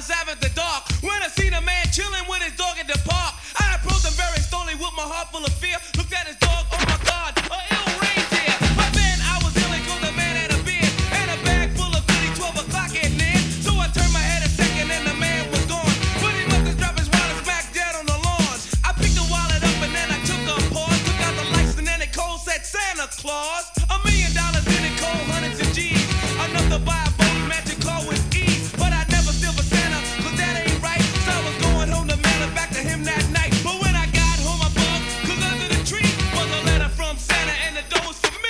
was having the dark when I seen a man chilling with his dog at the park. I approached him very slowly with my heart full of fear. Looked at his dog, oh my God, a ill reindeer. But then I was ill cause the man had a beard and a bag full of goodies, 12 o'clock at night. So I turned my head a second and the man was gone. But he must have dropped his wallet smack dead on the lawn. I picked the wallet up and then I took a pause, took out the lights and then it cold said Santa Claus. $1 million in it cold, hundreds of G's. Enough to buy a boat, magic car with ease. But I never steal for Santa, cause that ain't right. So I was going home to mail it back to him that night. But when I got home I bugged, cause under the tree was a letter from Santa and the door was for me.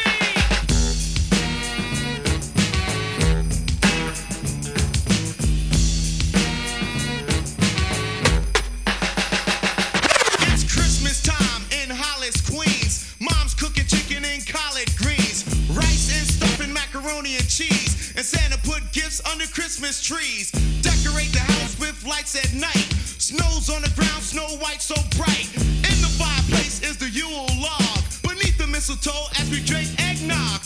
It's Christmas time in Hollis, Queens. Mom's cooking chicken and collard greens, rice and stuffing, macaroni and cheese. And Santa put gifts under Christmas trees. Decorate the house with lights at night. Snow's on the ground, snow white so bright. In the fireplace is the Yule log. Beneath the mistletoe as we drink eggnog.